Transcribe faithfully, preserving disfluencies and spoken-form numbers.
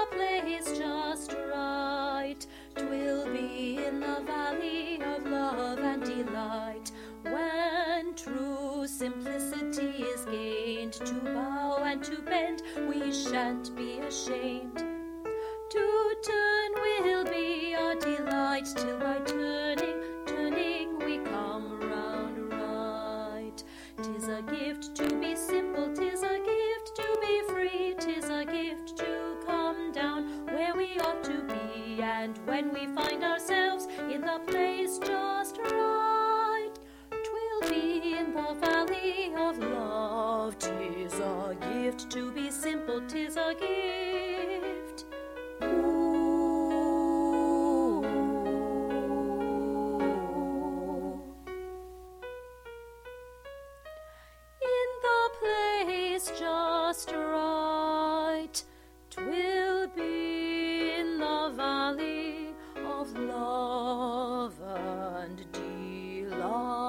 place just right. 'Twill be in the valley of love and delight, when true simplicity is gained. To bow and to bend, we shan't be ashamed. To turn will be our delight, till by turning, turning we come round right. 'Tis a gift to be simple, 'tis a gift to be free, 'tis a gift to come down where we ought to be. And when we find ourselves in the place just right, 'twill be in the valley of love. 'Tis a gift to be simple, 'tis a gift. Ooh. In the place just right, 'twill be in the valley of love and delight.